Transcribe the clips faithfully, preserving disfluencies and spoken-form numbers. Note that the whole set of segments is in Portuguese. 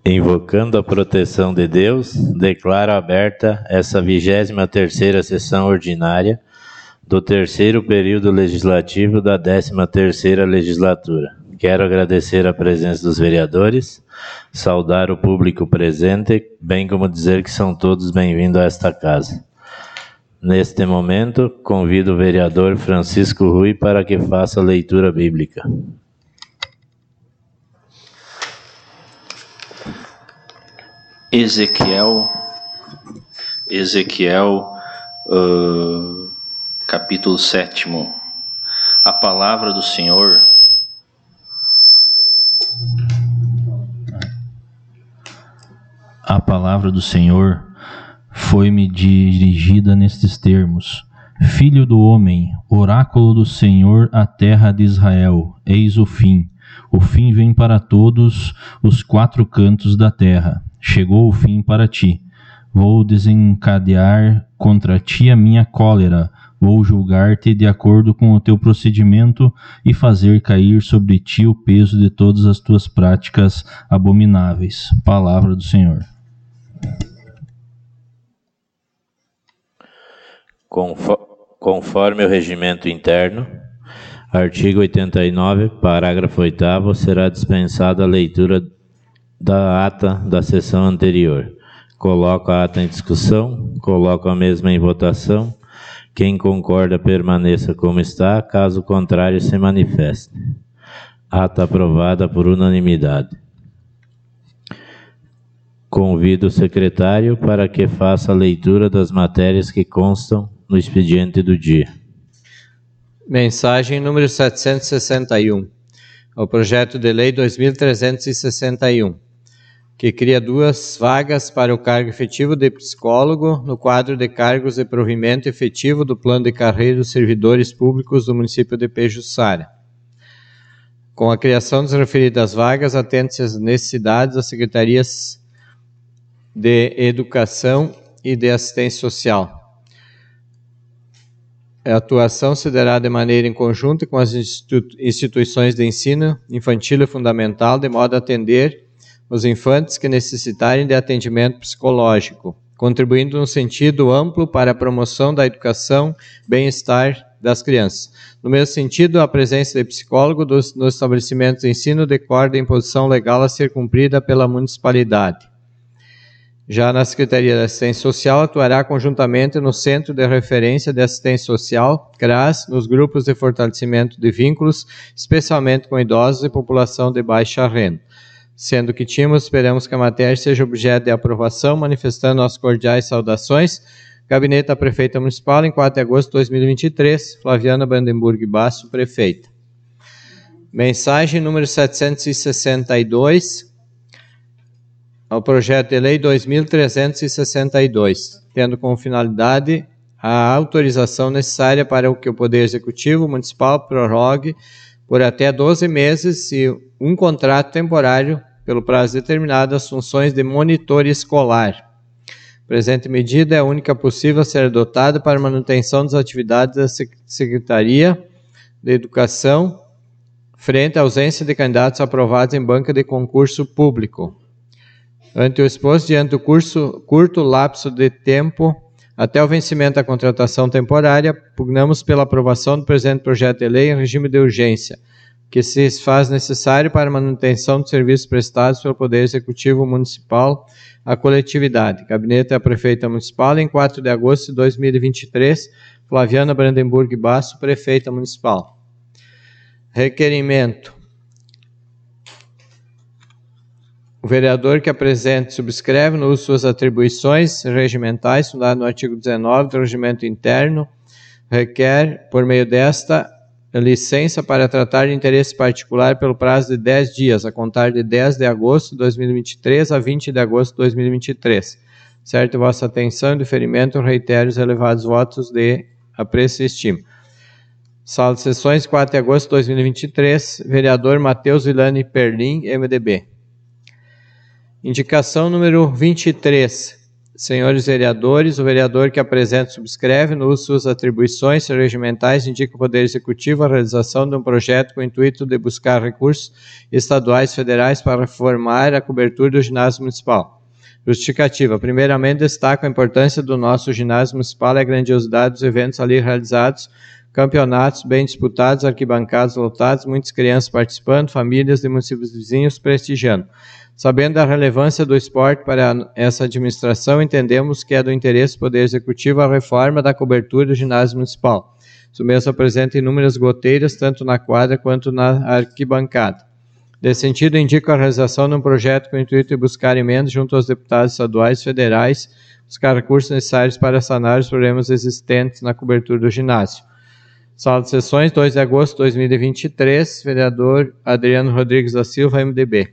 Invocando a proteção de Deus, declaro aberta essa vigésima terceira sessão ordinária do terceiro período legislativo da décima terceira legislatura. Quero agradecer a presença dos vereadores, saudar o público presente, bem como dizer que são todos bem-vindos a esta casa. Neste momento, convido o vereador Francisco Rui para que faça a leitura bíblica. Ezequiel, Ezequiel, uh, capítulo sétimo. A palavra do Senhor. A palavra do Senhor foi-me dirigida nestes termos: Filho do homem, oráculo do Senhor à terra de Israel, eis o fim. O fim vem para todos os quatro cantos da terra. Chegou o fim para ti. Vou desencadear contra ti a minha cólera. Vou julgar-te de acordo com o teu procedimento e fazer cair sobre ti o peso de todas as tuas práticas abomináveis. Palavra do Senhor. Conforme o regimento interno, artigo oitenta e nove, parágrafo oitavo, será dispensada a leitura da ata da sessão anterior. Coloco a ata em discussão, coloco a mesma em votação. Quem concorda permaneça como está, caso contrário se manifeste. Ata aprovada por unanimidade. Convido o secretário para que faça a leitura das matérias que constam no expediente do dia. Mensagem número setecentos e sessenta e um. O projeto de lei dois mil trezentos e sessenta e um, que cria duas vagas para o cargo efetivo de psicólogo no quadro de cargos de provimento efetivo do plano de carreira dos servidores públicos do município de Pejuçara. Com a criação das referidas vagas, atende-se às necessidades das secretarias de Educação e de Assistência Social. A atuação se dará de maneira em conjunto com as institu- instituições de ensino infantil e fundamental, de modo a atender os infantes que necessitarem de atendimento psicológico, contribuindo no sentido amplo para a promoção da educação e bem-estar das crianças. No mesmo sentido, a presença de psicólogo dos, nos estabelecimentos de ensino decorre da imposição legal a ser cumprida pela municipalidade. Já na Secretaria de Assistência Social, atuará conjuntamente no Centro de Referência de Assistência Social, CRAS, nos grupos de fortalecimento de vínculos, especialmente com idosos e população de baixa renda. Sendo que tínhamos, esperamos que a matéria seja objeto de aprovação, manifestando nossas cordiais saudações. Gabinete da Prefeita Municipal, em quatro de agosto de dois mil e vinte e três, Flaviana Brandenburg Basso, Prefeita. Mensagem número setecentos e sessenta e dois. Ao projeto de lei dois mil trezentos e sessenta e dois, tendo como finalidade a autorização necessária para que o Poder Executivo Municipal prorrogue por até doze meses e um contrato temporário, pelo prazo determinado, as funções de monitor escolar. A presente medida é a única possível a ser adotada para a manutenção das atividades da Secretaria de Educação frente à ausência de candidatos aprovados em banca de concurso público. Ante o exposto, diante do curso, curto lapso de tempo até o vencimento da contratação temporária, pugnamos pela aprovação do presente projeto de lei em regime de urgência, que se faz necessário para a manutenção dos serviços prestados pelo Poder Executivo Municipal à coletividade. Gabinete da Prefeita Municipal, em quatro de agosto de dois mil e vinte e três, Flaviana Brandenburg Basso, Prefeita Municipal. Requerimento. O vereador que apresente e subscreve no uso de suas atribuições regimentais, fundado no artigo dezenove do Regimento Interno, requer, por meio desta, licença para tratar de interesse particular pelo prazo de dez dias, a contar de dez de agosto de dois mil e vinte e três a vinte de agosto de dois mil e vinte e três. Certo vossa atenção e deferimento, reitero os elevados votos de apreço e estima. Sala de Sessões, quatro de agosto de dois mil e vinte e três, vereador Matheus Vilani Perlim, M D B. Indicação número vinte e três. Senhores vereadores, o vereador que apresenta e subscreve, no uso de suas atribuições regimentais, indica o Poder Executivo a realização de um projeto com o intuito de buscar recursos estaduais e federais para reformar a cobertura do ginásio municipal. Justificativa. Primeiramente, destaco a importância do nosso ginásio municipal e a grandiosidade dos eventos ali realizados, campeonatos bem disputados, arquibancadas lotadas, muitas crianças participando, famílias de municípios vizinhos prestigiando. Sabendo da relevância do esporte para essa administração, entendemos que é do interesse do Poder Executivo a reforma da cobertura do ginásio municipal. Isso mesmo apresenta inúmeras goteiras, tanto na quadra quanto na arquibancada. Nesse sentido, indico a realização de um projeto com o intuito de buscar emendas junto aos deputados estaduais e federais, buscar recursos necessários para sanar os problemas existentes na cobertura do ginásio. Sala de sessões, dois de agosto de dois mil e vinte e três, vereador Adriano Rodrigues da Silva, M D B.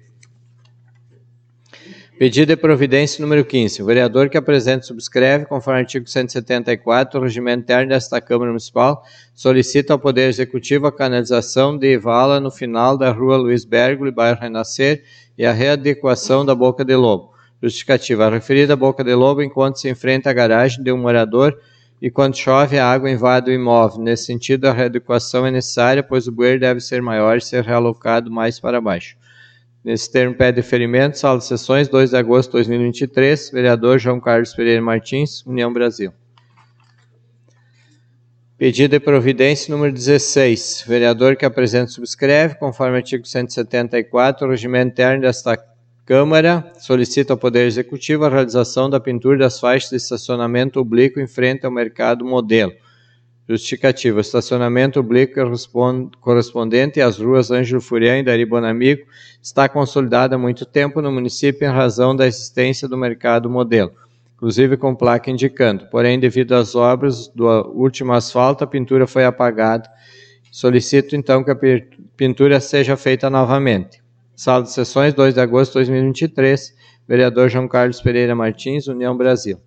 Pedido de providência número quinze. O vereador que apresenta e subscreve, conforme artigo cento e setenta e quatro do regimento interno desta Câmara Municipal, solicita ao Poder Executivo a canalização de vala no final da rua Luiz Bergoli, bairro Renascer, e a readequação da Boca de Lobo. Justificativa. A referida Boca de Lobo encontra-se em frente à garagem de um morador e quando chove a água invade o imóvel. Nesse sentido, a readequação é necessária, pois o bueiro deve ser maior e ser realocado mais para baixo. Nesse termo, pede deferimento, sala de sessões, dois de agosto de dois mil e vinte e três, vereador João Carlos Pereira Martins, União Brasil. Pedido de providência número dezesseis, vereador que apresenta e subscreve, conforme artigo cento e setenta e quatro do regimento interno desta Câmara, solicita ao Poder Executivo a realização da pintura das faixas de estacionamento oblíquo em frente ao Mercado Modelo. Justificativa. O estacionamento oblíquo correspondente às ruas Ângelo Furian e Dari Bonamigo está consolidado há muito tempo no município em razão da existência do Mercado Modelo, inclusive com placa indicando. Porém, devido às obras do último asfalto, a pintura foi apagada. Solicito, então, que a pintura seja feita novamente. Sala de sessões, dois de agosto de dois mil e vinte e três, vereador João Carlos Pereira Martins, União Brasil.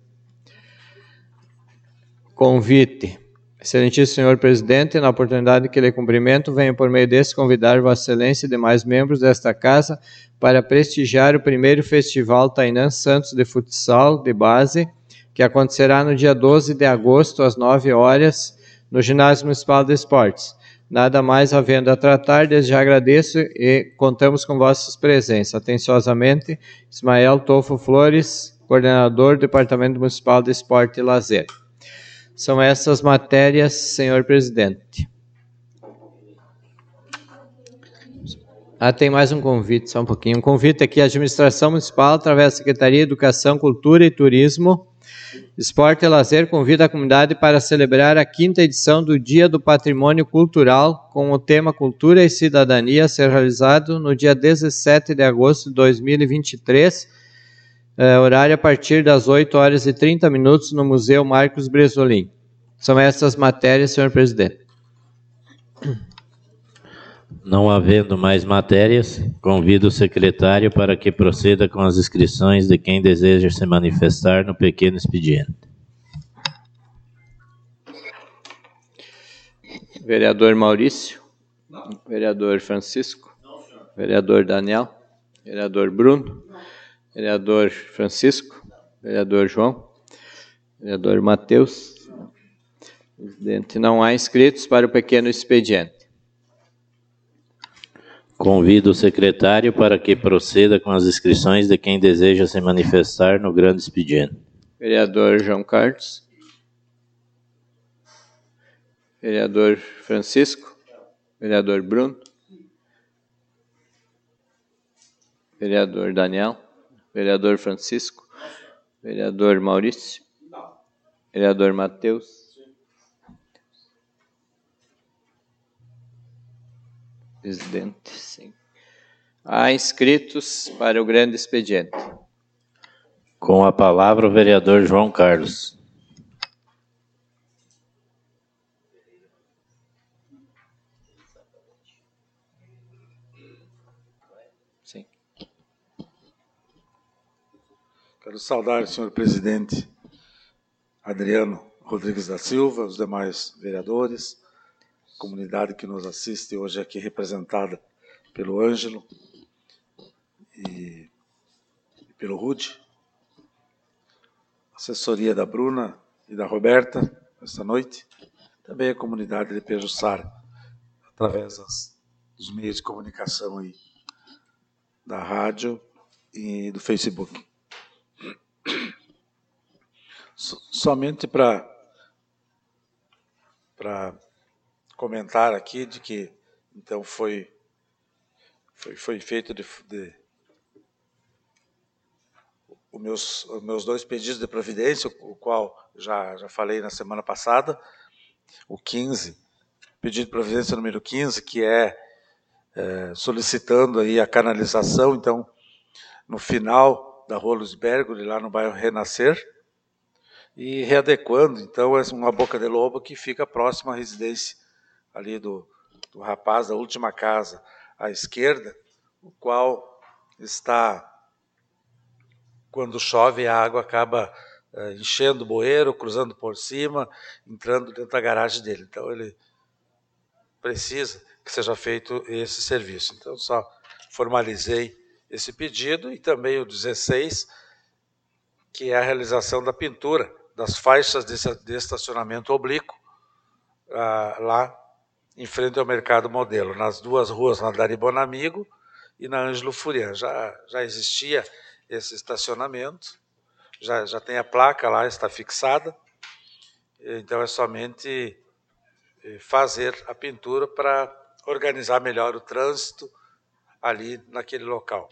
Convite. Excelentíssimo senhor presidente, na oportunidade que lhe cumprimento, venho por meio desse convidar Vossa Excelência e demais membros desta casa para prestigiar o primeiro Festival Tainã Santos de Futsal de Base, que acontecerá no dia doze de agosto, às nove horas, no Ginásio Municipal de Esportes. Nada mais havendo a tratar, desde já agradeço e contamos com vossas presenças. Atenciosamente, Ismael Tofo Flores, coordenador do Departamento Municipal de Esporte e Lazer. São essas matérias, senhor presidente. Ah, tem mais um convite, só um pouquinho. Um convite aqui à administração municipal, através da Secretaria de Educação, Cultura e Turismo, Esporte e Lazer, convida a comunidade para celebrar a quinta edição do Dia do Patrimônio Cultural, com o tema Cultura e Cidadania, a ser realizado no dia dezessete de agosto de dois mil e vinte e três, É, horário a partir das oito horas e trinta minutos no Museu Marcos Bresolim. São essas matérias, senhor presidente. Não havendo mais matérias, convido o secretário para que proceda com as inscrições de quem deseja se manifestar no pequeno expediente. Vereador Maurício. Vereador Francisco. Vereador Daniel. Vereador Bruno. Vereador Francisco, vereador João, vereador Matheus. Presidente, não há inscritos para o pequeno expediente. Convido o secretário para que proceda com as inscrições de quem deseja se manifestar no grande expediente. Vereador João Carlos. Vereador Francisco. Vereador Bruno. Vereador Daniel. Vereador Francisco, vereador Maurício, vereador Matheus, presidente, sim. Há inscritos para o grande expediente. Com a palavra o vereador João Carlos. Quero saudar o senhor presidente Adriano Rodrigues da Silva, os demais vereadores, comunidade que nos assiste hoje aqui representada pelo Ângelo e pelo Rude, assessoria da Bruna e da Roberta, esta noite. Também a comunidade de Pejuçara, através das, dos meios de comunicação aí, da rádio e do Facebook. Somente para para comentar aqui de que então foi foi, foi feito de, de os meus os meus dois pedidos de providência, o qual já já falei na semana passada, o quinze, pedido de providência número quinze, que é, é solicitando aí a canalização, então no final da Rua Luiz Bergoli, lá no bairro Renascer, e readequando, então, é uma boca de lobo que fica próxima à residência ali do, do rapaz da última casa à esquerda, o qual está, quando chove, a água acaba é, enchendo o bueiro, cruzando por cima, entrando dentro da garagem dele. Então, ele precisa que seja feito esse serviço. Então, só formalizei esse pedido, e também o dezesseis, que é a realização da pintura das faixas de estacionamento oblíquo, ah, lá em frente ao Mercado Modelo, nas duas ruas, na Dari Bonamigo e na Ângelo Furian. Já, já existia esse estacionamento, já, já tem a placa lá, está fixada, então é somente fazer a pintura para organizar melhor o trânsito ali naquele local.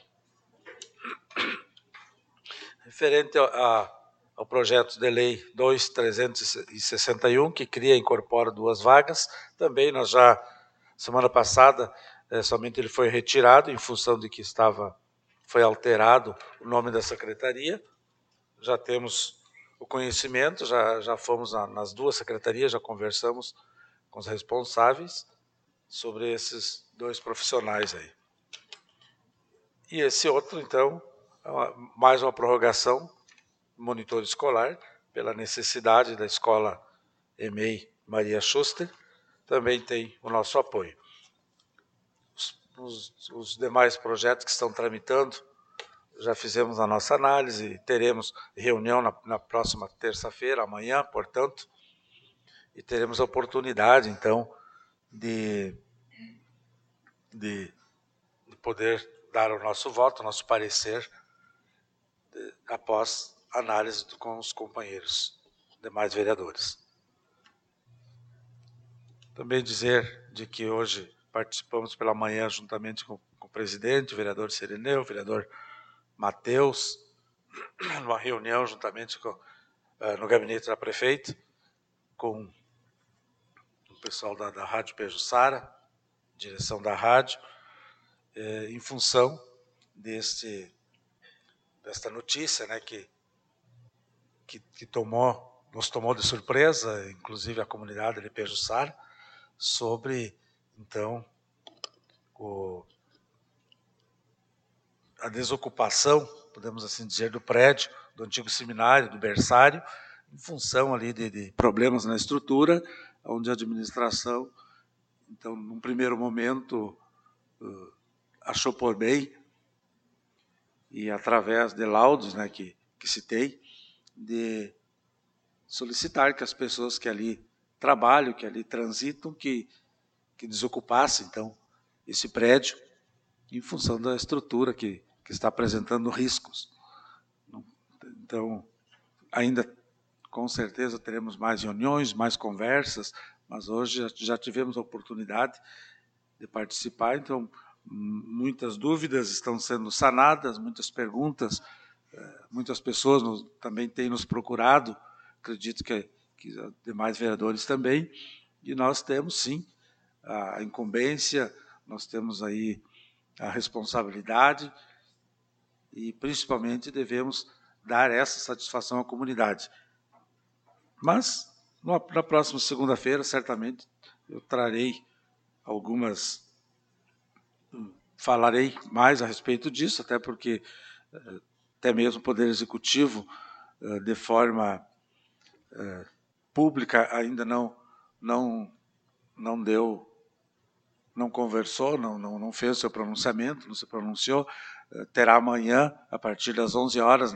Referente a ao projeto de lei dois mil trezentos e sessenta e um, que cria e incorpora duas vagas. Também nós já, semana passada, é, somente ele foi retirado, em função de que estava, foi alterado o nome da secretaria. Já temos o conhecimento, já, já fomos na, nas duas secretarias, já conversamos com os responsáveis sobre esses dois profissionais aí. E esse outro, então, é uma, mais uma prorrogação, monitor escolar, pela necessidade da escola E M E I Maria Schuster, também tem o nosso apoio. Os, os, os demais projetos que estão tramitando, já fizemos a nossa análise, teremos reunião na, na próxima terça-feira, amanhã, portanto, e teremos a oportunidade, então, de, de, de poder dar o nosso voto, o nosso parecer, de, após análise com os companheiros, demais vereadores. Também dizer de que hoje participamos pela manhã juntamente com, com o presidente, o vereador Sereneu, o vereador Matheus, numa reunião juntamente com, uh, no gabinete da prefeita, com o pessoal da, da Rádio Pejuçara, direção da rádio, eh, em função deste, desta notícia, né, que Que, que tomou, nos tomou de surpresa, inclusive a comunidade de Pejuçara, sobre, então, o, a desocupação, podemos assim dizer, do prédio, do antigo seminário, do berçário, em função ali de, de problemas na estrutura, onde a administração, então, num primeiro momento, uh, achou por bem, e através de laudos, né, que, que citei, de solicitar que as pessoas que ali trabalham, que ali transitam, que, que desocupassem, então, esse prédio, em função da estrutura que, que está apresentando riscos. Então, ainda, com certeza, teremos mais reuniões, mais conversas, mas hoje já tivemos a oportunidade de participar, então, muitas dúvidas estão sendo sanadas, muitas perguntas. Muitas pessoas nos, também têm nos procurado, acredito que, que demais vereadores também, e nós temos sim a incumbência, nós temos aí a responsabilidade e principalmente devemos dar essa satisfação à comunidade. Mas na próxima segunda-feira, certamente, eu trarei algumas, falarei mais a respeito disso, até porque até mesmo o Poder Executivo, de forma pública, ainda não, não, não deu, não conversou, não, não, não fez o seu pronunciamento, não se pronunciou. Terá amanhã, a partir das onze horas, na,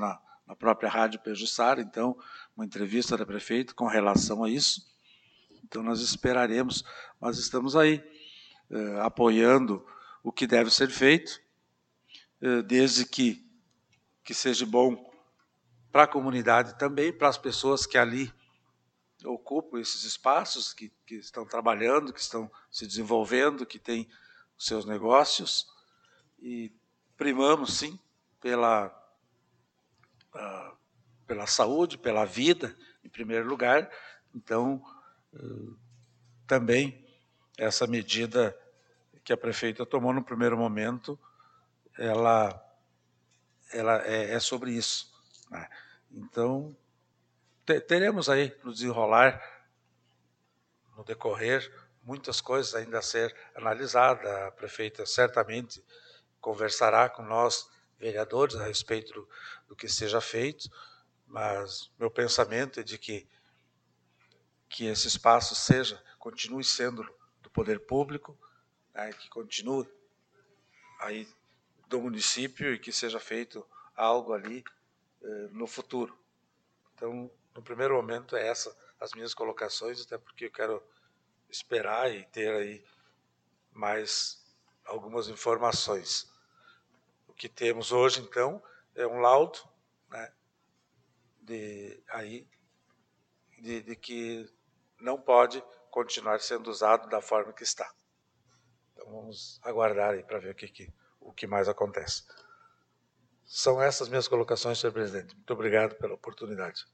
na própria Rádio Pejuçara, então, uma entrevista da prefeita com relação a isso. Então, nós esperaremos, mas estamos aí, eh, apoiando o que deve ser feito, eh, desde que, que seja bom para a comunidade também, para as pessoas que ali ocupam esses espaços, que, que estão trabalhando, que estão se desenvolvendo, que têm os seus negócios, e primamos, sim, pela, uh, pela saúde, pela vida, em primeiro lugar. Então, uh, também essa medida que a prefeita tomou no primeiro momento, ela, ela é, é sobre isso, né? Então, te, teremos aí no desenrolar, no decorrer, muitas coisas ainda a ser analisadas. A prefeita certamente conversará com nós, vereadores, a respeito do, do que seja feito, mas meu pensamento é de que, que esse espaço seja, continue sendo do poder público, né, que continue aí do município e que seja feito algo ali eh, no futuro. Então, no primeiro momento, é essa as minhas colocações, até porque eu quero esperar e ter aí mais algumas informações. O que temos hoje, então, é um laudo, né, de, aí, de, de que não pode continuar sendo usado da forma que está. Então, vamos aguardar aí para ver o que, que, o que mais acontece. São essas minhas colocações, senhor presidente. Muito obrigado pela oportunidade.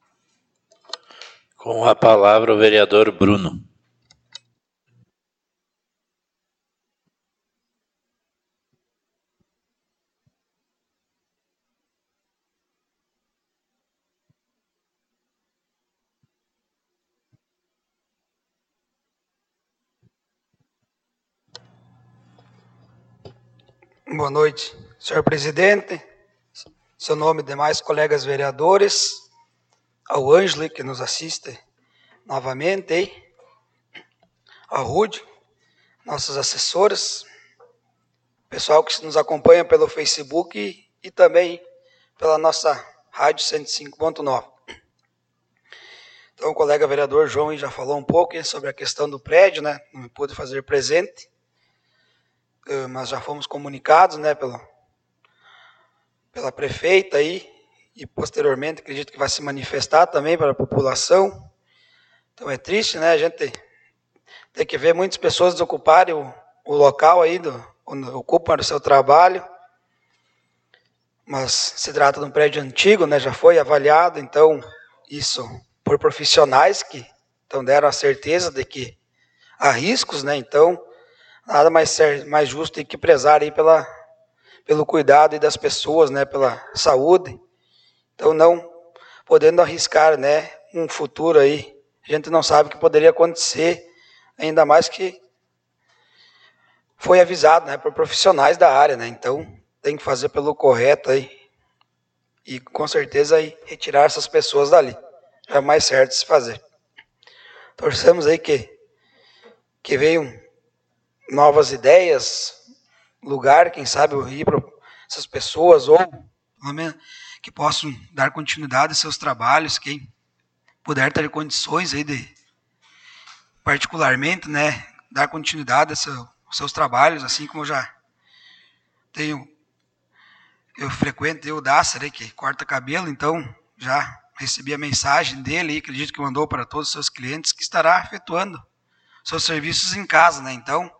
Com a palavra, o vereador Bruno. Boa noite, senhor presidente, seu nome e demais colegas vereadores, ao Ângelo que nos assiste novamente, aí, a Rude, nossas assessoras, pessoal que nos acompanha pelo Facebook e, e também pela nossa Rádio cento e cinco ponto nove. Então, o colega vereador João já falou um pouco sobre a questão do prédio, né? Não me pôde fazer presente, mas já fomos comunicados, né, pela, pela prefeita aí, e posteriormente acredito que vai se manifestar também para a população. Então é triste, né, a gente tem que ver muitas pessoas desocuparem o, o local aí, do, onde ocupam o seu trabalho, mas se trata de um prédio antigo, né, já foi avaliado, então isso por profissionais que então deram a certeza de que há riscos, né, então nada mais, mais justo do que prezar aí pela, pelo cuidado aí das pessoas, né, pela saúde. Então, não podendo arriscar, né, um futuro aí, a gente não sabe o que poderia acontecer, ainda mais que foi avisado, né, por profissionais da área, né, então tem que fazer pelo correto aí e com certeza aí retirar essas pessoas dali. É o mais certo de se fazer. Torcemos aí que, que venham novas ideias, lugar, quem sabe, ir para essas pessoas, ou pelo menos que possam dar continuidade aos seus trabalhos, quem puder ter condições aí de, particularmente, né, dar continuidade aos seu, seus trabalhos, assim como eu já tenho, eu frequento eu, o Dácer, aí, que corta cabelo, então já recebi a mensagem dele, aí, acredito que mandou para todos os seus clientes, que estará efetuando seus serviços em casa, né, então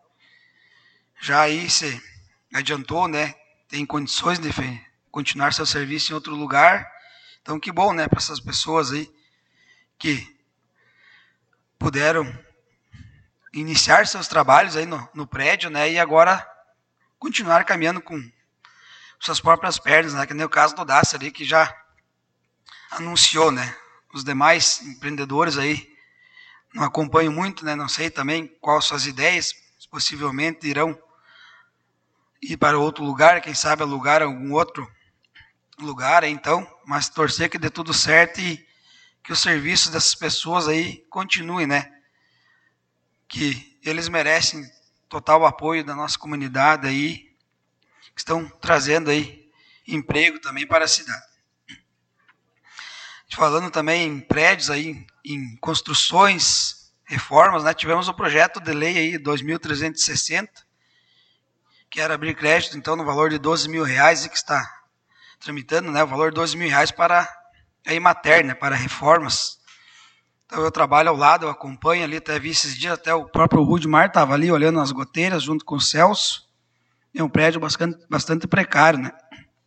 já aí se adiantou, né? Tem condições de continuar seu serviço em outro lugar. Então, que bom, né? Para essas pessoas aí que puderam iniciar seus trabalhos aí no, no prédio, né? E agora continuar caminhando com suas próprias pernas, né? Que nem o caso do Dácia ali, que já anunciou, né? Os demais empreendedores aí não acompanho muito, né? Não sei também quais suas ideias, possivelmente irão ir para outro lugar, quem sabe alugar algum outro lugar, então, mas torcer que dê tudo certo e que os serviços dessas pessoas aí continuem, né? Que eles merecem total apoio da nossa comunidade aí, que estão trazendo aí emprego também para a cidade. falando também em prédios, aí, em construções, reformas, né? Tivemos o projeto de lei aí, dois mil trezentos e sessenta, que era abrir crédito, então, no valor de doze mil reais, e que está tramitando, né? O valor de doze mil reais para a Emater, né? Para reformas. Então, eu trabalho ao lado, eu acompanho ali, até vi esses dias, até o próprio Rudimar estava ali olhando as goteiras junto com o Celso. É um prédio bastante, bastante precário, né?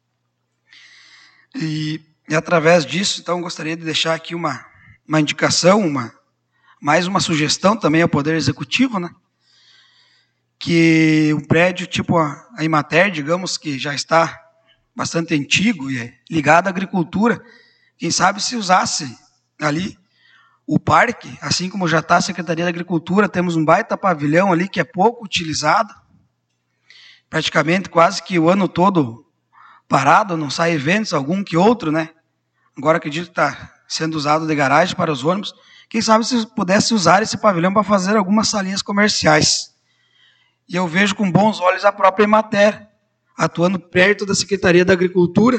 E, e através disso, então, gostaria de deixar aqui uma, uma indicação, uma, mais uma sugestão também ao Poder Executivo, né? Que um prédio tipo a, a Emater, digamos, que já está bastante antigo e é ligado à agricultura, quem sabe se usasse ali o parque, assim como já está a Secretaria da Agricultura, temos um baita pavilhão ali que é pouco utilizado, praticamente quase que o ano todo parado, não sai eventos, algum que outro, né? Agora acredito que está sendo usado de garagem para os ônibus. Quem sabe se pudesse usar esse pavilhão para fazer algumas salinhas comerciais. E eu vejo com bons olhos a própria Emater, atuando perto da Secretaria da Agricultura,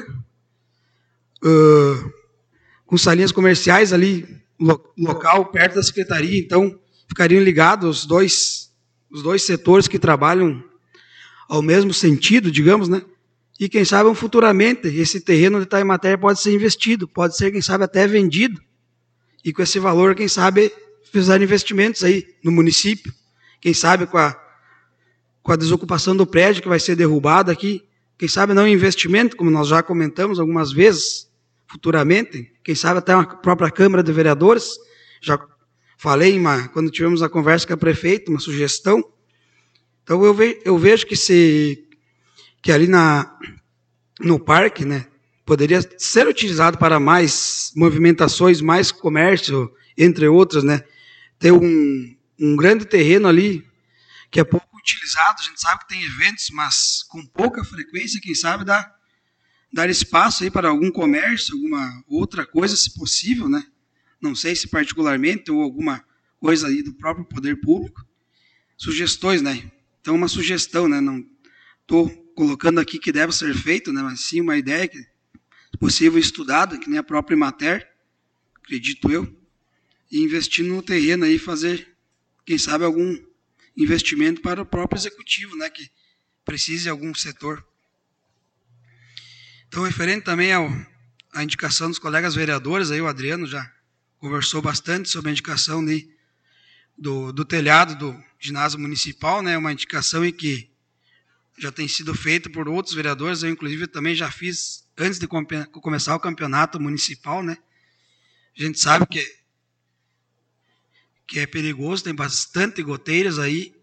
uh, com salinhas comerciais ali, lo, local, perto da Secretaria. Então, ficariam ligados os dois, os dois setores que trabalham ao mesmo sentido, digamos, né? E quem sabe futuramente esse terreno de Emater pode ser investido, pode ser, quem sabe, até vendido. E com esse valor, quem sabe, fizer investimentos aí no município. Quem sabe com a, com a desocupação do prédio que vai ser derrubado aqui, quem sabe não investimento, como nós já comentamos algumas vezes, futuramente, quem sabe até a própria Câmara de Vereadores, já falei uma, quando tivemos a conversa com a prefeita, uma sugestão. Então eu, ve, eu vejo que, se, que ali na, no parque, né, poderia ser utilizado para mais movimentações, mais comércio, entre outras, né? Ter um, um grande terreno ali, que é pouco utilizado, a gente sabe que tem eventos, mas com pouca frequência, quem sabe dá, dar espaço aí para algum comércio, alguma outra coisa, se possível, né? Não sei se particularmente, ou alguma coisa aí do próprio poder público. Sugestões, né? Então, uma sugestão, né? Não estou colocando aqui que deve ser feito, né? Mas sim uma ideia que possível estudada, que nem a própria Emater, acredito eu, e investir no terreno aí, fazer, quem sabe, algum investimento para o próprio executivo, né, que precise de algum setor. Então, referente também ao, à indicação dos colegas vereadores, aí o Adriano já conversou bastante sobre a indicação de, do, do telhado do ginásio municipal, né, uma indicação em que já tem sido feita por outros vereadores, eu inclusive também já fiz antes de começar o campeonato municipal, né? A gente sabe que, que é perigoso, tem bastante goteiras aí,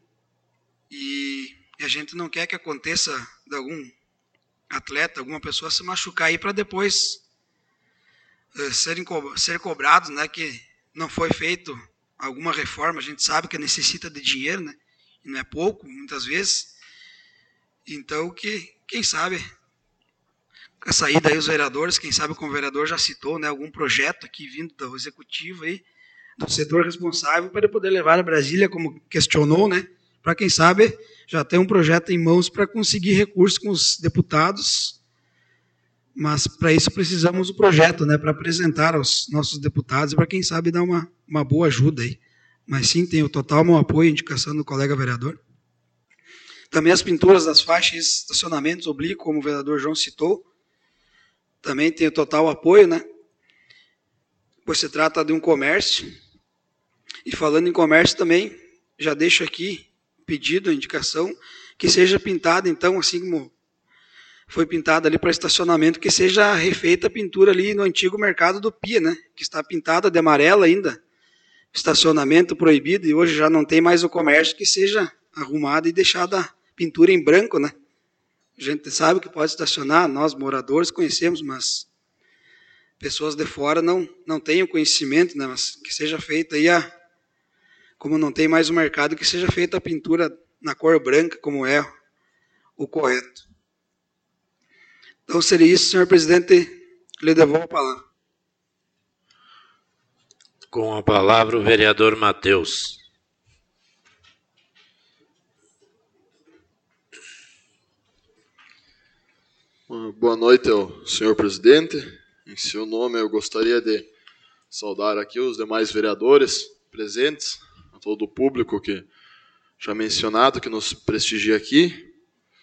e, e a gente não quer que aconteça de algum atleta, alguma pessoa se machucar aí para depois uh, serem co ser cobrados, né? Que não foi feito alguma reforma, a gente sabe que necessita de dinheiro, né? E não é pouco, muitas vezes. Então, que, quem sabe, com a saída aí os vereadores, quem sabe como o vereador já citou, né, algum projeto aqui vindo do executivo aí, do setor responsável, para poder levar a Brasília, como questionou, né, para quem sabe já ter um projeto em mãos para conseguir recursos com os deputados, mas para isso precisamos do projeto, né, para apresentar aos nossos deputados e para quem sabe dar uma, uma boa ajuda aí. Mas sim, tenho total meu apoio e indicação do colega vereador. Também as pinturas das faixas e estacionamentos oblíquos, como o vereador João citou, também tenho total apoio, né? Pois se trata de um comércio. E falando em comércio também, já deixo aqui pedido, a indicação, que seja pintada, então, assim como foi pintada ali para estacionamento, que seja refeita a pintura ali no antigo mercado do Pia, né? Que está pintada de amarelo ainda, estacionamento proibido, e hoje já não tem mais o comércio, que seja arrumada e deixada a pintura em branco, né? A gente sabe que pode estacionar, nós moradores conhecemos, mas pessoas de fora não, não têm o conhecimento, né? Mas que seja feita aí a, como não tem mais o mercado, que seja feita a pintura na cor branca, como é o correto. Então seria isso, senhor presidente, lhe devolvo a palavra. Com a palavra o vereador Matheus. Boa noite ao senhor presidente, Em seu nome, eu gostaria de saudar aqui os demais vereadores presentes, a todo o público que já mencionado, que nos prestigia aqui,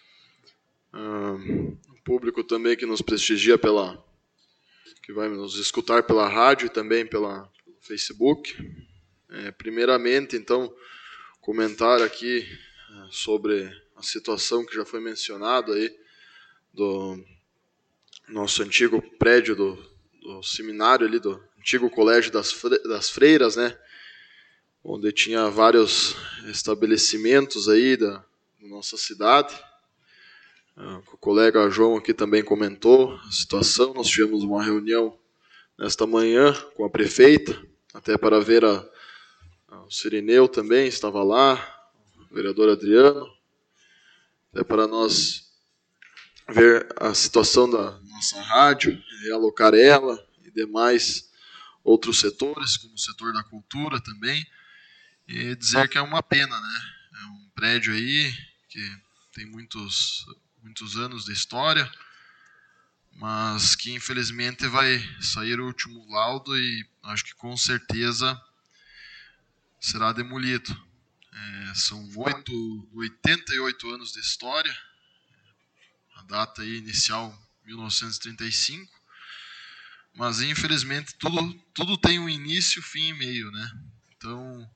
uh, o público também que nos prestigia pela, que vai nos escutar pela rádio e também pela, pelo Facebook. É, primeiramente, então, comentar aqui uh, sobre a situação que já foi mencionada aí do nosso antigo prédio do, do seminário ali, do antigo colégio das, fre, das freiras, né? Onde tinha vários estabelecimentos aí da, da nossa cidade. Uh, o colega João aqui também comentou a situação. Nós tivemos uma reunião nesta manhã com a prefeita, até para ver a, a, o Sirineu também estava lá, o vereador Adriano, até para nós ver a situação da nossa rádio, realocar ela e demais outros setores, como o setor da cultura também, e dizer que é uma pena, né? É um prédio aí que tem muitos, muitos anos de história, mas que infelizmente vai sair o último laudo e acho que com certeza será demolido. É, são oito, oitenta e oito anos de história, a data aí inicial mil novecentos e trinta e cinco, mas infelizmente tudo, tudo tem um início, fim e meio, né? Então,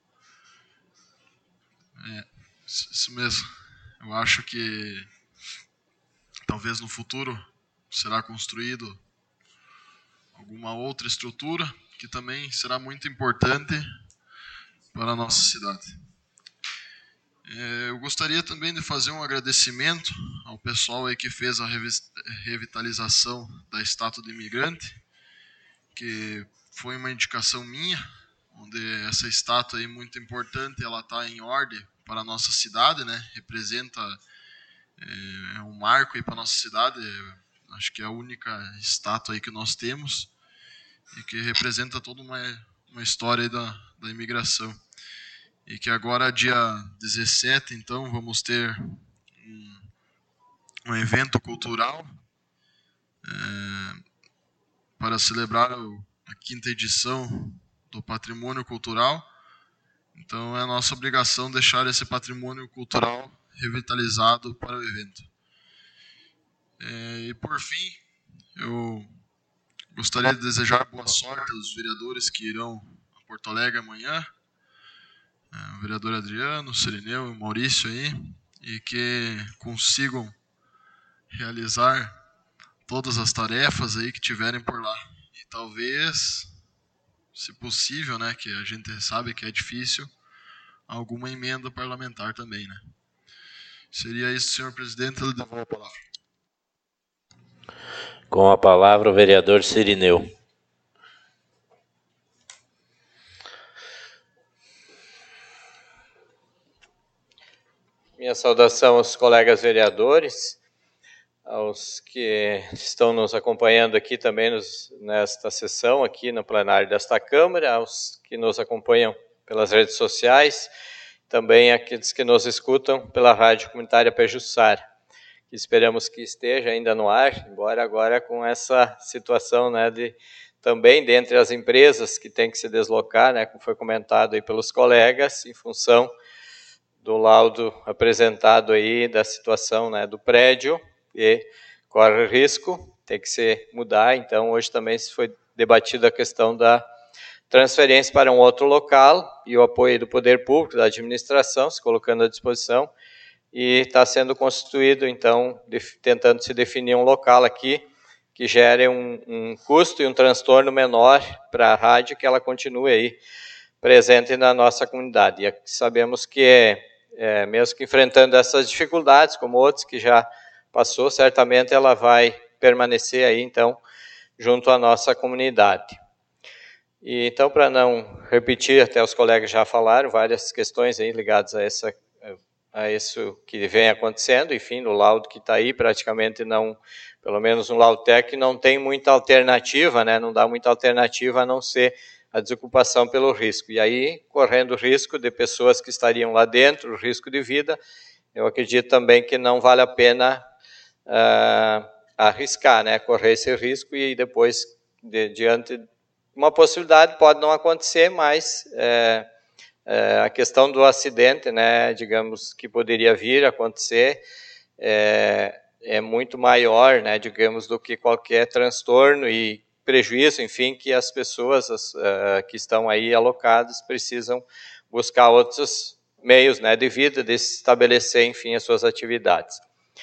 é isso mesmo. Eu acho que talvez no futuro será construído alguma outra estrutura que também será muito importante para a nossa cidade. É, eu gostaria também de fazer um agradecimento ao pessoal aí que fez a revitalização da estátua do imigrante, que foi uma indicação minha, onde essa estátua aí muito importante, ela está em ordem para a nossa cidade, né? Representa é, um marco aí para a nossa cidade, acho que é a única estátua aí que nós temos e que representa toda uma, uma história aí da, da imigração. E que agora, dia dezessete, então, vamos ter um, um evento cultural é, para celebrar o, a quinta edição do Patrimônio Cultural. Então, é nossa obrigação deixar esse patrimônio cultural revitalizado para o evento. É, e, por fim, eu gostaria de desejar boa sorte aos vereadores que irão a Porto Alegre amanhã, o vereador Adriano, o Sirineu e o Maurício aí, e que consigam realizar todas as tarefas aí que tiverem por lá. E talvez, se possível, né, que a gente sabe que é difícil, alguma emenda parlamentar também, né? Seria isso, senhor presidente, eu lhe devolvo a palavra. Com a palavra o vereador Sirineu. Minha saudação aos colegas vereadores, aos que estão nos acompanhando aqui também nos, nesta sessão, aqui no plenário desta Câmara, aos que nos acompanham pelas redes sociais, também aqueles que nos escutam pela Rádio Comunitária Pejuçara, que esperamos que esteja ainda no ar, embora agora com essa situação, né, de também dentre as empresas que têm que se deslocar, né, como foi comentado aí pelos colegas, em função do laudo apresentado aí da situação, né, do prédio, e corre risco, tem que se mudar. Então, hoje também se foi debatida a questão da transferência para um outro local e o apoio do poder público, da administração, se colocando à disposição, e está sendo constituído, então, tentando se definir um local aqui que gere um, um custo e um transtorno menor para a rádio, que ela continue aí presente na nossa comunidade. E sabemos que é É, mesmo que enfrentando essas dificuldades, como outros que já passou, certamente ela vai permanecer aí, então, junto à nossa comunidade. E, então, para não repetir, até os colegas já falaram, várias questões aí ligadas a, essa, a isso que vem acontecendo, enfim, no laudo que está aí, praticamente não, pelo menos no laudo técnico, não tem muita alternativa, né, não dá muita alternativa a não ser a desocupação pelo risco. E aí, correndo o risco de pessoas que estariam lá dentro, o risco de vida, eu acredito também que não vale a pena uh, arriscar, né, correr esse risco e depois de, diante de uma possibilidade, pode não acontecer, mas é, é, a questão do acidente, né, digamos, que poderia vir a acontecer, é, é muito maior, né, digamos, do que qualquer transtorno e prejuízo, enfim, que as pessoas as, uh, que estão aí alocadas precisam buscar outros meios, né, de vida, de estabelecer, enfim, as suas atividades.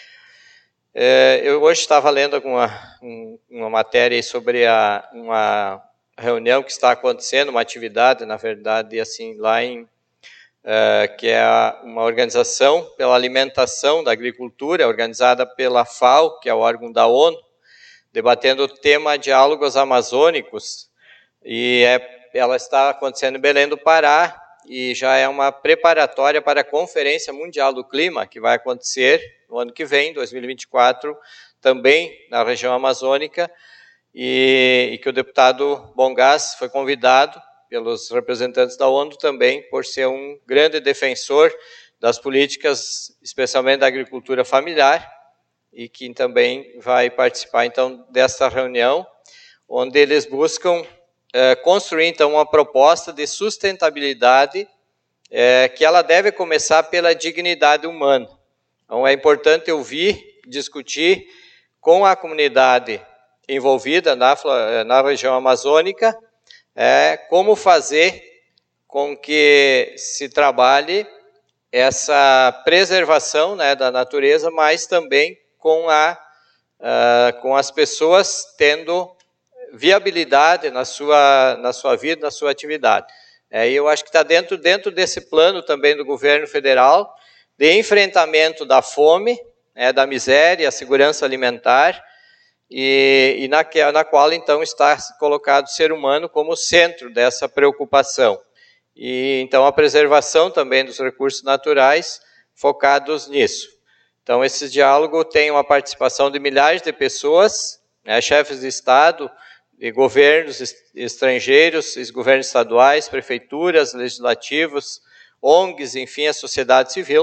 É, eu hoje estava lendo alguma, um, uma matéria sobre a, uma reunião que está acontecendo, uma atividade, na verdade, assim, lá em, uh, que é uma organização pela alimentação da agricultura, organizada pela F A O, que é o órgão da ONU, debatendo o tema diálogos amazônicos, e é, ela está acontecendo em Belém do Pará, e já é uma preparatória para a Conferência Mundial do Clima, que vai acontecer no ano que vem, dois mil e vinte e quatro, também na região amazônica, e, e que o deputado Bongás foi convidado pelos representantes da ONU também, por ser um grande defensor das políticas, especialmente da agricultura familiar, e que também vai participar, então, dessa reunião, onde eles buscam é, construir, então, uma proposta de sustentabilidade é, que ela deve começar pela dignidade humana. Então, é importante ouvir, discutir com a comunidade envolvida na, na região amazônica é, como fazer com que se trabalhe essa preservação, né, da natureza, mas também com, a, uh, com as pessoas tendo viabilidade na sua, na sua vida, na sua atividade. É, eu acho que está dentro, dentro desse plano também do governo federal de enfrentamento da fome, é, da miséria, a segurança alimentar, e, e na, na qual, então, está colocado o ser humano como centro dessa preocupação. E, então, a preservação também dos recursos naturais focados nisso. Então, esse diálogo tem uma participação de milhares de pessoas, né, chefes de Estado, de governos estrangeiros, governos estaduais, prefeituras, legislativos, O N Gs, enfim, a sociedade civil,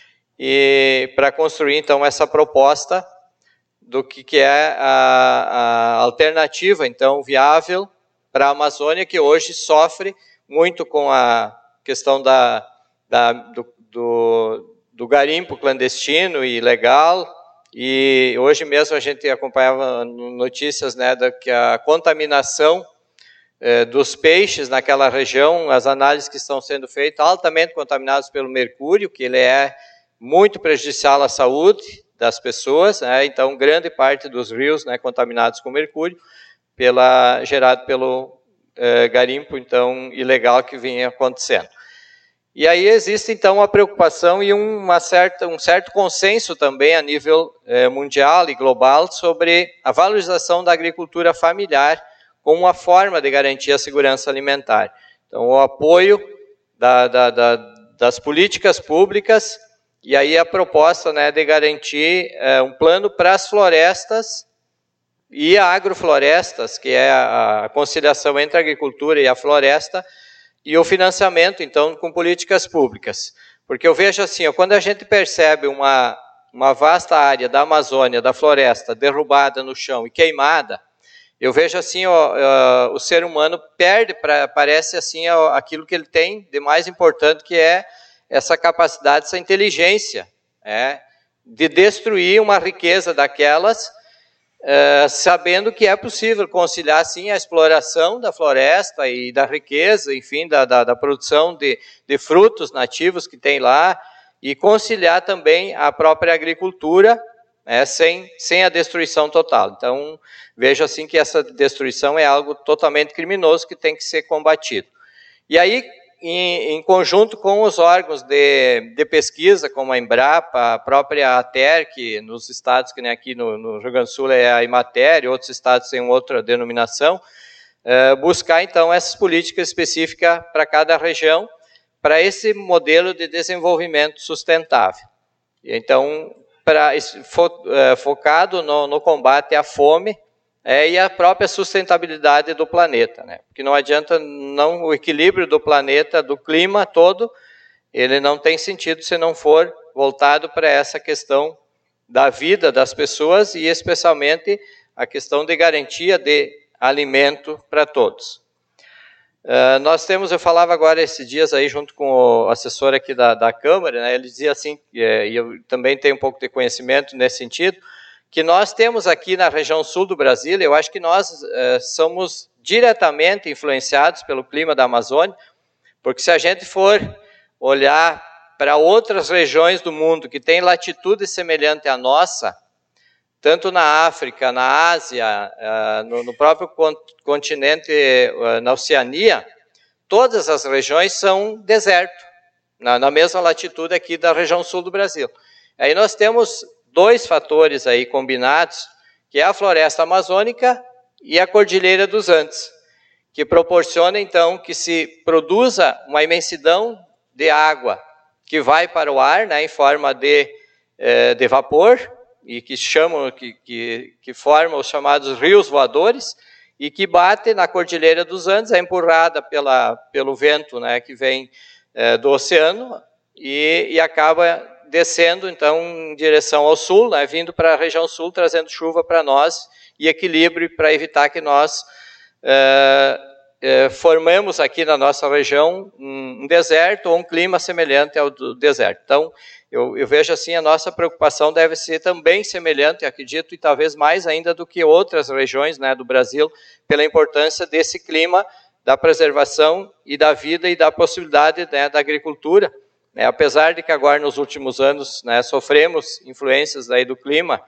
e para construir, então, essa proposta do que, que é a, a alternativa, então, viável para a Amazônia, que hoje sofre muito com a questão da, da, do, do, do garimpo clandestino e ilegal, e hoje mesmo a gente acompanhava notícias, né, da que a contaminação eh, dos peixes naquela região, as análises que estão sendo feitas, altamente contaminados pelo mercúrio, que ele é muito prejudicial à saúde das pessoas, né, então grande parte dos rios, né, contaminados com mercúrio, pela, gerado pelo eh, garimpo, então, ilegal que vinha acontecendo. E aí existe, então, uma preocupação e uma certa, um certo consenso também a nível eh, mundial e global sobre a valorização da agricultura familiar como uma forma de garantir a segurança alimentar. Então, o apoio da, da, da, das políticas públicas e aí a proposta, né, de garantir eh, um plano para as florestas e a agroflorestas, que é a, a conciliação entre a agricultura e a floresta, e o financiamento, então, com políticas públicas. Porque eu vejo assim, ó, quando a gente percebe uma, uma vasta área da Amazônia, da floresta, derrubada no chão e queimada, eu vejo assim, ó, ó, o ser humano perde, pra, parece assim, ó, aquilo que ele tem de mais importante, que é essa capacidade, essa inteligência, é, de destruir uma riqueza daquelas, Uh, sabendo que é possível conciliar, sim, a exploração da floresta e da riqueza, enfim, da, da, da produção de, de frutos nativos que tem lá, e conciliar também a própria agricultura, né, sem, sem a destruição total. Então, vejo assim que essa destruição é algo totalmente criminoso que tem que ser combatido. E aí, em, em conjunto com os órgãos de, de pesquisa, como a Embrapa, a própria ATER, que nos estados, que nem aqui no, no Rio Grande do Sul é a Imater, e outros estados têm outra denominação, eh, buscar então essas políticas específicas para cada região, para esse modelo de desenvolvimento sustentável. Então, pra, fo, eh, focado no, no combate à fome, É, e a própria sustentabilidade do planeta, né? Porque não adianta, não, o equilíbrio do planeta, do clima todo, ele não tem sentido se não for voltado para essa questão da vida das pessoas e especialmente a questão de garantia de alimento para todos. Uh, nós temos, eu falava agora esses dias aí junto com o assessor aqui da, da Câmara, né, ele dizia assim, e eu também tenho um pouco de conhecimento nesse sentido, que nós temos aqui na região sul do Brasil, eu acho que nós uh, somos diretamente influenciados pelo clima da Amazônia, porque se a gente for olhar para outras regiões do mundo que têm latitude semelhante à nossa, tanto na África, na Ásia, uh, no, no próprio continente, uh, na Oceania, todas as regiões são deserto, na, na mesma latitude aqui da região sul do Brasil. Aí nós temos dois fatores aí combinados, que é a floresta amazônica e a Cordilheira dos Andes, que proporciona então que se produza uma imensidão de água que vai para o ar, né, em forma de, eh, de vapor, e que chamam, que, que, que formam os chamados rios voadores, e que bate na Cordilheira dos Andes, é empurrada pela, pelo vento, né, que vem eh, do oceano, e, e acaba descendo, então, em direção ao sul, né, vindo para a região sul, trazendo chuva para nós, e equilíbrio para evitar que nós eh, eh, formemos aqui na nossa região um, um deserto ou um clima semelhante ao do deserto. Então, Eu, eu vejo assim, a nossa preocupação deve ser também semelhante, acredito, e talvez mais ainda do que outras regiões, né, do Brasil, pela importância desse clima, da preservação e da vida e da possibilidade, né, da agricultura. Né, apesar de que agora, nos últimos anos, né, sofremos influências aí do clima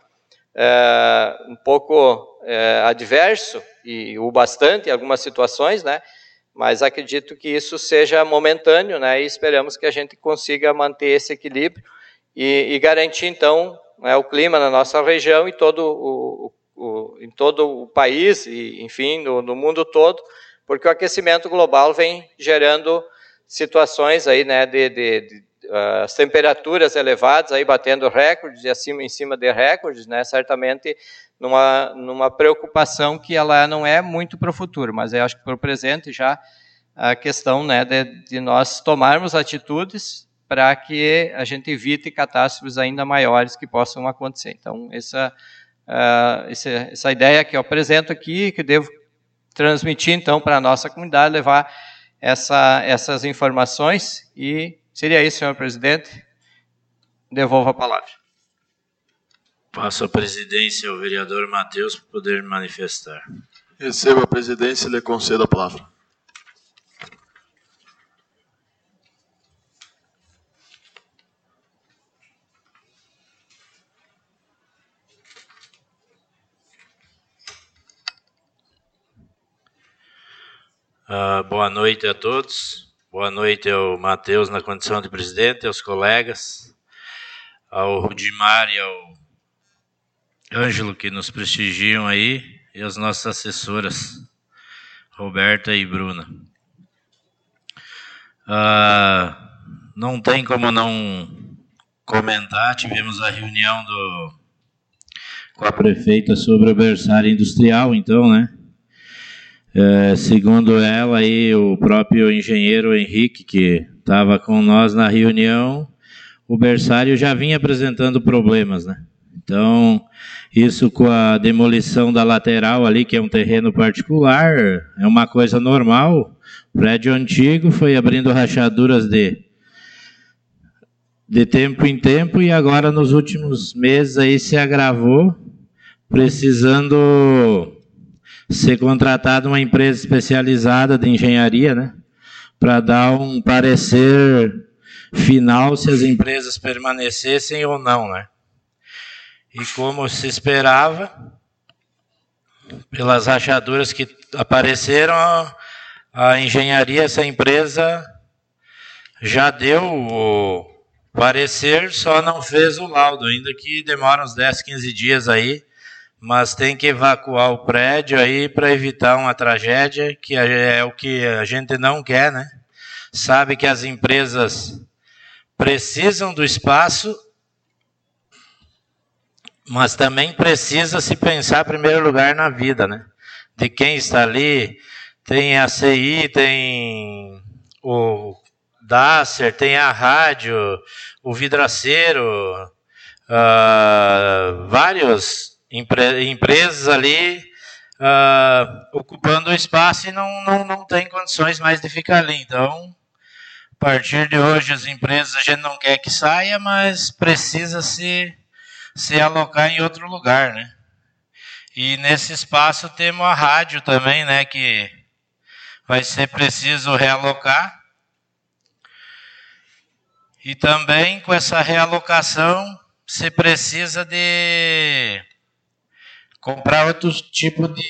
é, um pouco é, adverso, e o bastante em algumas situações, né, mas acredito que isso seja momentâneo, né, e esperamos que a gente consiga manter esse equilíbrio e, e garantir, então, né, o clima na nossa região e todo o, o, em todo o país, e, enfim, no, no mundo todo, porque o aquecimento global vem gerando situações aí, né, de, de, de uh, as temperaturas elevadas, aí batendo recordes e acima em cima de recordes, né, certamente numa, numa preocupação que ela não é muito para o futuro, mas eu acho que para o presente já a questão, né, de, de nós tomarmos atitudes para que a gente evite catástrofes ainda maiores que possam acontecer. Então, essa, uh, essa, essa ideia que eu apresento aqui, que devo transmitir, então, para a nossa comunidade, levar essa, essas informações, e seria isso, senhor presidente. Devolvo a palavra. Passo a presidência ao vereador Matheus para poder manifestar. Receba a presidência e lhe concedo a palavra. Uh, boa noite a todos. Boa noite ao Matheus na condição de presidente, aos colegas, ao Rudimar e ao Ângelo, que nos prestigiam aí, e as nossas assessoras, Roberta e Bruna. Uh, não tem como não comentar, tivemos a reunião do, com a prefeita sobre o berçário industrial, então, né? É, segundo ela, aí, o próprio engenheiro Henrique, que estava com nós na reunião, o berçário já vinha apresentando problemas, né? Então, isso com a demolição da lateral ali, que é um terreno particular, é uma coisa normal. O prédio antigo foi abrindo rachaduras de, de tempo em tempo, e agora nos últimos meses aí se agravou, precisando ser contratada uma empresa especializada de engenharia, né, para dar um parecer final se as empresas permanecessem ou não, né? E como se esperava, pelas rachaduras que apareceram, a, a engenharia, essa empresa já deu o parecer, só não fez o laudo, ainda que demora uns dez, quinze dias aí, mas tem que evacuar o prédio aí para evitar uma tragédia, que é o que a gente não quer, né? Sabe que as empresas precisam do espaço, mas também precisa se pensar, em primeiro lugar, na vida, né? De quem está ali. Tem a C I, tem o Dacer, tem a rádio, o vidraceiro, uh, vários empre- empresas ali uh, ocupando o espaço e não, não, não tem condições mais de ficar ali. Então, a partir de hoje, as empresas, a gente não quer que saia, mas precisa se, se alocar em outro lugar, né? E nesse espaço temos a rádio também, né, que vai ser preciso realocar. E também com essa realocação, se precisa de comprar outro tipo de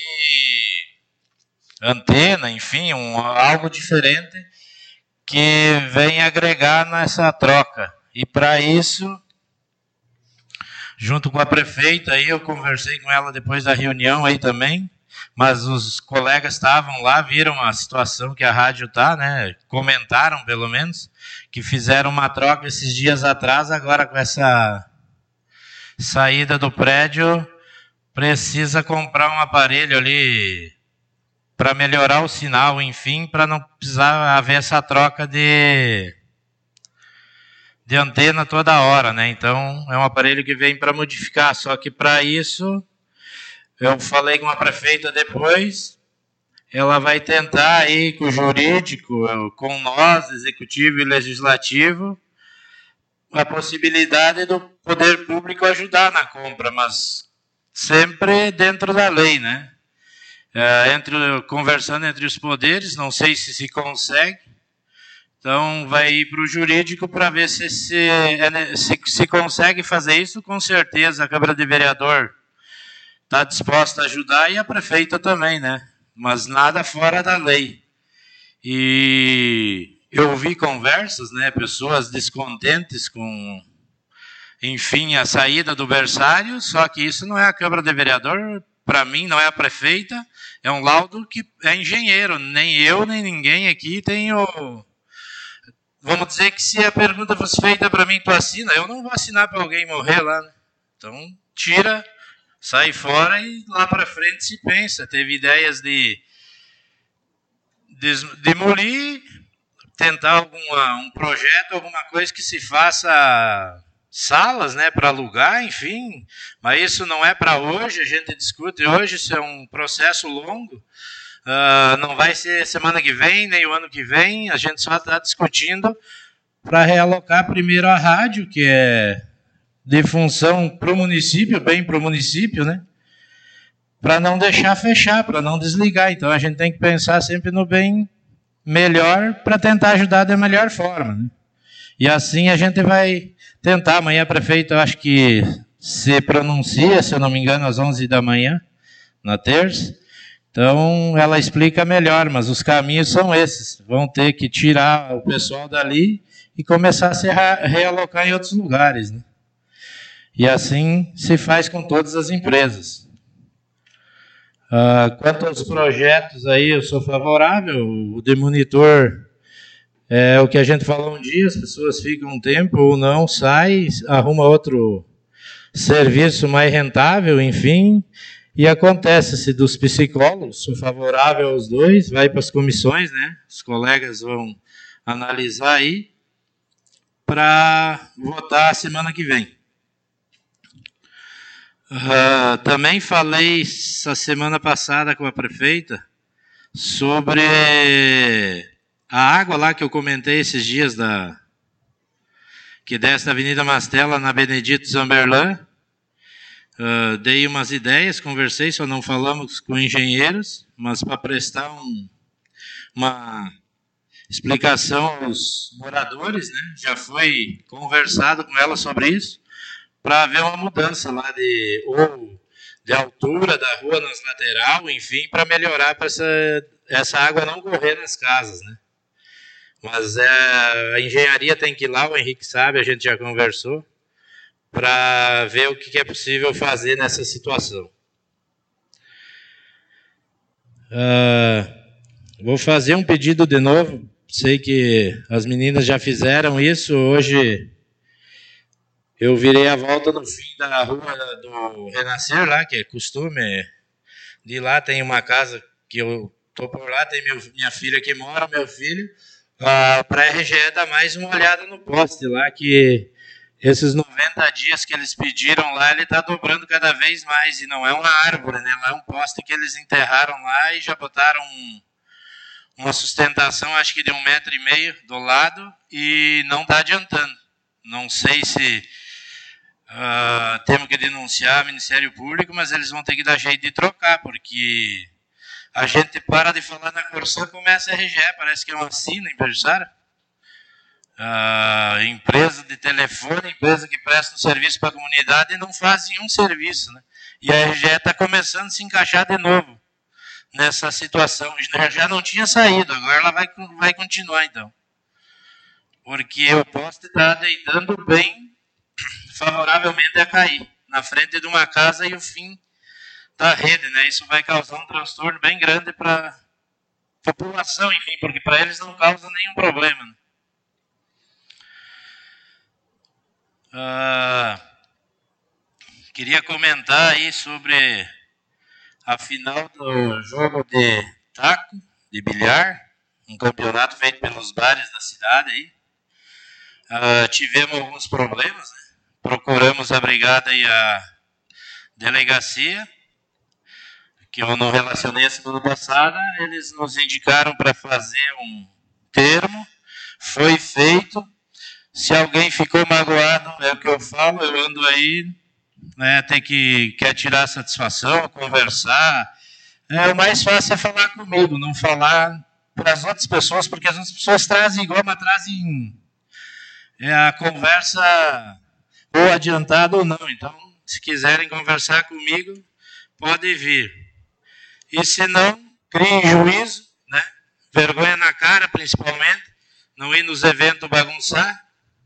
antena, enfim, um, algo diferente que venha agregar nessa troca. E para isso, junto com a prefeita, aí eu conversei com ela depois da reunião aí também, mas os colegas estavam lá, viram a situação que a rádio está, né? Comentaram pelo menos, que fizeram uma troca esses dias atrás, agora com essa saída do prédio, precisa comprar um aparelho ali para melhorar o sinal, enfim, para não precisar haver essa troca de... de antena toda hora, né? Então, é um aparelho que vem para modificar, só que para isso, eu falei com a prefeita depois, ela vai tentar aí com o jurídico, com nós, executivo e legislativo, a possibilidade do poder público ajudar na compra, mas sempre dentro da lei, né? É, entre, conversando entre os poderes, não sei se se consegue. Então, vai ir para o jurídico para ver se se, se se consegue fazer isso. Com certeza, a Câmara de Vereador está disposta a ajudar e a prefeita também, né? Mas nada fora da lei. E eu ouvi conversas, né? Pessoas descontentes com, enfim, a saída do berçário, só que isso não é a Câmara de Vereador, para mim, não é a prefeita, é um laudo que é engenheiro. Nem eu, nem ninguém aqui tem o... Vamos dizer que se a pergunta fosse feita para mim, tu assina? Eu não vou assinar para alguém morrer lá, né? Então, tira, sai fora e lá para frente se pensa. Teve ideias de demolir, tentar alguma, um projeto, alguma coisa que se faça salas, né, para alugar, enfim. Mas isso não é para hoje, a gente discute hoje, isso é um processo longo. Uh, não vai ser semana que vem, nem o ano que vem, a gente só está discutindo para realocar primeiro a rádio, que é de função para o município, bem para o município, né? Para não deixar fechar, para não desligar. Então a gente tem que pensar sempre no bem melhor para tentar ajudar da melhor forma, né? E assim a gente vai tentar. Amanhã a prefeita, eu acho que se pronuncia, se eu não me engano, às onze da manhã, na terça. Então, ela explica melhor, mas os caminhos são esses. Vão ter que tirar o pessoal dali e começar a se realocar em outros lugares, né? E assim se faz com todas as empresas. Uh, quanto aos projetos aí, eu sou favorável. O de monitor é o que a gente falou um dia, as pessoas ficam um tempo ou não, sai, arruma outro serviço mais rentável, enfim... E acontece-se dos psicólogos, sou favorável aos dois, vai para as comissões, né? Os colegas vão analisar aí para votar semana que vem. Uh, também falei essa semana passada com a prefeita sobre a água lá que eu comentei esses dias, da, que desce da Avenida Mastella na Benedito Zamberlan. Uh, dei umas ideias, conversei, só não falamos com engenheiros, mas para prestar um, uma explicação aos moradores, né? Já foi conversado com ela sobre isso, para haver uma mudança lá de, ou de altura da rua nas lateral, enfim, para melhorar, para essa, essa água não correr nas casas, né? Mas é, a engenharia tem que ir lá, o Henrique sabe, a gente já conversou, para ver o que é possível fazer nessa situação. Uh, vou fazer um pedido de novo. Sei que as meninas já fizeram isso. Hoje eu virei a volta no fim da rua do Renascer, lá, que é costume. De lá tem uma casa que eu estou por lá, tem meu, minha filha que mora, meu filho. Uh, para a R G E dar mais uma olhada no poste lá, que esses noventa dias que eles pediram lá, ele está dobrando cada vez mais, e não é uma árvore, né? Lá é um poste que eles enterraram lá e já botaram um, uma sustentação, acho que de um metro e meio do lado, e não está adiantando. Não sei se uh, temos que denunciar o Ministério Público, mas eles vão ter que dar jeito de trocar, porque a gente para de falar na Corsã, começa a R G E, parece que é uma sina em Berçara. Uh, empresa de telefone, empresa que presta um serviço para a comunidade e não fazem um serviço, né? E a R G E está começando a se encaixar de novo nessa situação. Já não tinha saído, agora ela vai, vai continuar então. Porque o poste está deitando bem favoravelmente a cair na frente de uma casa e o fim da rede, né? Isso vai causar um transtorno bem grande para a população, enfim, porque para eles não causa nenhum problema, né? Uh, queria comentar aí sobre a final do jogo de taco, de bilhar, um campeonato feito pelos bares da cidade aí. Uh, tivemos alguns problemas, né? Procuramos a brigada e a delegacia, que eu não relacionei a semana passada, eles nos indicaram para fazer um termo, foi feito. Se alguém ficou magoado, é o que eu falo, eu ando aí, né, tem que quer tirar satisfação, conversar. É, o mais fácil é falar comigo, não falar para as outras pessoas, porque as outras pessoas trazem igual, mas trazem é, a conversa ou adiantada ou não. Então, se quiserem conversar comigo, pode vir. E se não, criem juízo, né, vergonha na cara, principalmente, não ir nos eventos bagunçar.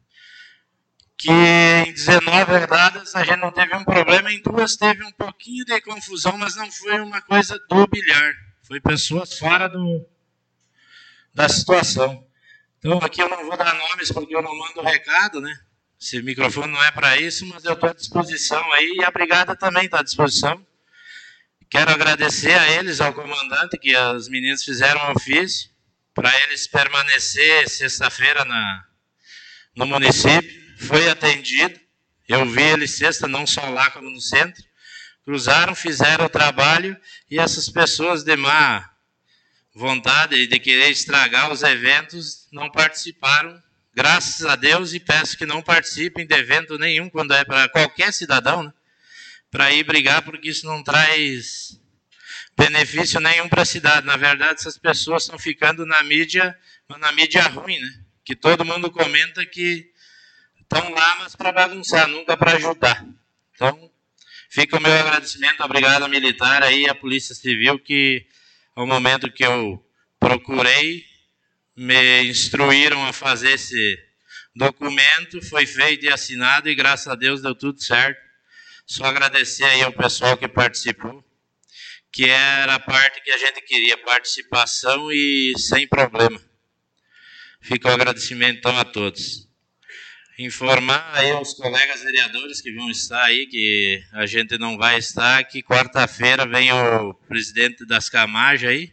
Que em dezenove rodadas a gente não teve um problema, em duas teve um pouquinho de confusão, mas não foi uma coisa do bilhar. Foi pessoas fora do, da situação. Então aqui eu não vou dar nomes porque eu não mando recado, né? Esse microfone não é para isso, mas eu estou à disposição aí e a brigada também está à disposição. Quero agradecer a eles, ao comandante, que os meninos fizeram um ofício para eles permanecer sexta-feira na, no município. Foi atendido, eu vi ele sexta, não só lá como no centro, cruzaram, fizeram o trabalho e essas pessoas de má vontade e de querer estragar os eventos não participaram, graças a Deus, e peço que não participem de evento nenhum, quando é para qualquer cidadão, né, para ir brigar, porque isso não traz benefício nenhum para a cidade. Na verdade, essas pessoas estão ficando na mídia, na mídia ruim, né, que todo mundo comenta que estão lá, mas para bagunçar, nunca para ajudar. Então, fica o meu agradecimento à Brigada Militar aí, à Polícia Civil, que ao momento que eu procurei, me instruíram a fazer esse documento, foi feito e assinado, e graças a Deus deu tudo certo. Só agradecer aí ao pessoal que participou, que era a parte que a gente queria, participação e sem problema. Fica o agradecimento então a todos. Informar aí aos colegas vereadores que vão estar aí, que a gente não vai estar, que quarta-feira vem o presidente das Camajas aí.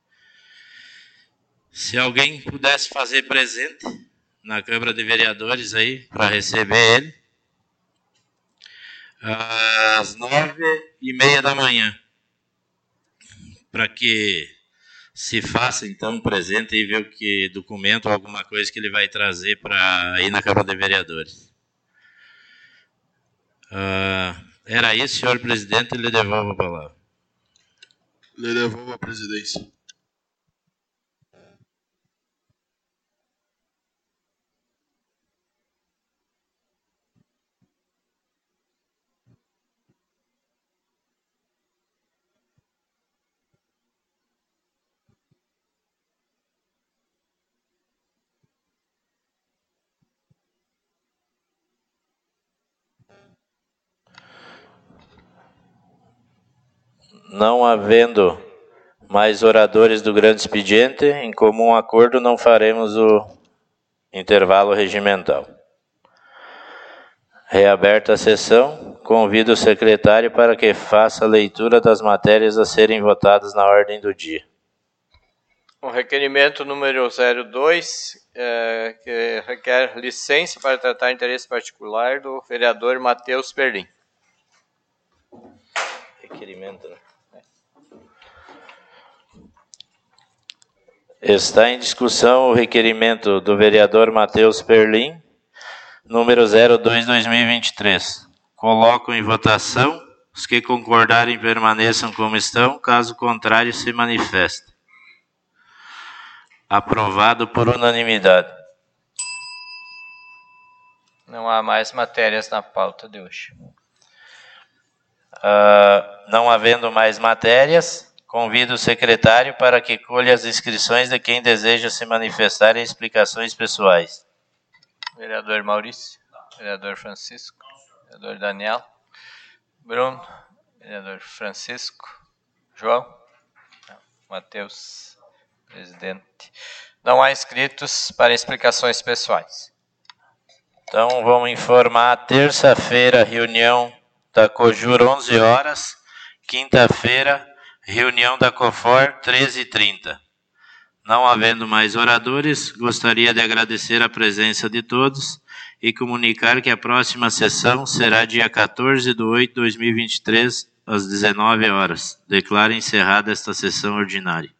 Se alguém pudesse fazer presente na Câmara de Vereadores aí, para receber ele, às nove e meia da manhã, para que se faça então um presente e ver o que documento ou alguma coisa que ele vai trazer para ir na Câmara de Vereadores. Uh, era isso, senhor presidente, lhe devolvo a palavra. Lhe devolvo a presidência. Não havendo mais oradores do grande expediente, em comum acordo não faremos o intervalo regimental. Reaberta a sessão, convido o secretário para que faça a leitura das matérias a serem votadas na ordem do dia. O requerimento número zero dois, é, que requer licença para tratar interesse particular do vereador Matheus Perlim. Requerimento, né? Está em discussão o requerimento do vereador Matheus Perlim, número zero dois barra dois mil e vinte e três. Coloco em votação. Os que concordarem permaneçam como estão, caso contrário se manifestem. Aprovado por unanimidade. Não há mais matérias na pauta de hoje. Uh, não havendo mais matérias, convido o secretário para que colha as inscrições de quem deseja se manifestar em explicações pessoais. Vereador Maurício, vereador Francisco, vereador Daniel, Bruno, vereador Francisco, João, Matheus, presidente. Não há inscritos para explicações pessoais. Então vamos informar, terça-feira, reunião da COJUR, onze horas, quinta-feira, reunião da COFOR, treze e trinta. Não havendo mais oradores, gostaria de agradecer a presença de todos e comunicar que a próxima sessão será dia quatorze de oito de dois mil e vinte e três, às dezenove horas. Declaro encerrada esta sessão ordinária.